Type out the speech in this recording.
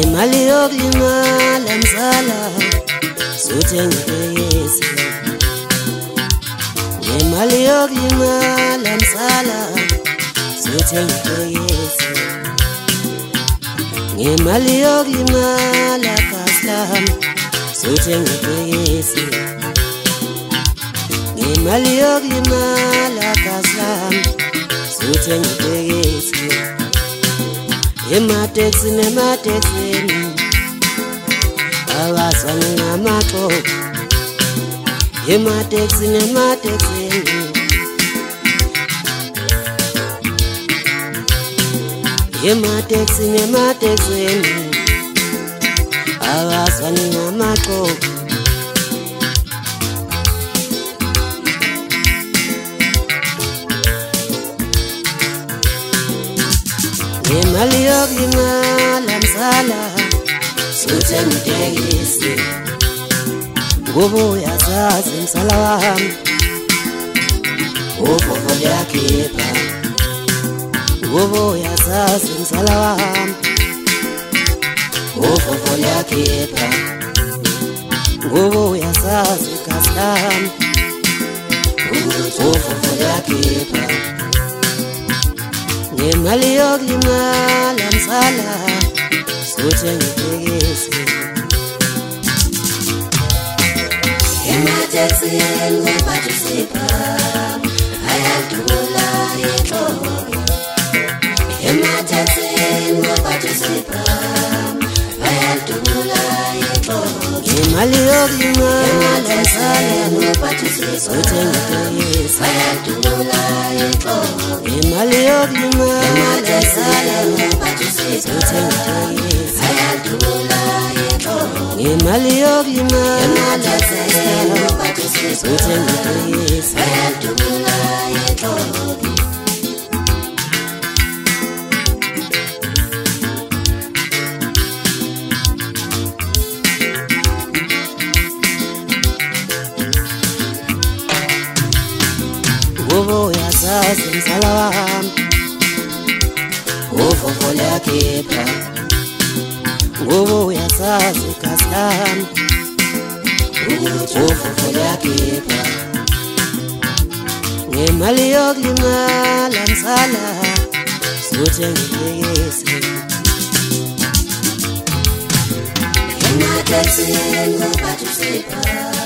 ngemali yokulimala mzala suthenga itekisi ngemali yokulimala mzala suthenga itekisi ngemali yokulimala kaslam suthenga itekisi ngemali yokulimala kaslam suthenga itekisi emateksini abazwana ngamaxoxo emateksini abazwana ngamaxoxo ngemali yokulimala mzala suthenga itekisi ngoba uyazazi mzala wami ufofo liyakhipha ngoba uyazazi mzala wami ufofo liyakhipha ngoba uyazazi gazi lami ufofo liyakhipha ngemali yokulimala mzala suthenga itekisi emateksini ngophathisipha ayadula inhloko emateksini ngophathisipha ayadula inhloko ngemali yokulimala mzala suthenga itekisi ayadula inhloko ngemali yokulimala mzala suthenga itekisi ayadula inhloko ngemali yokulimala suthenga itekisi ayadula inhloko ngoba uyazazi mzala wami ufofo liyakhipha ngoba uyazazi gazi lami ufofo liyakhipha ngemali yokulimala mzala suthenga itekisi emateksini ngophathisipha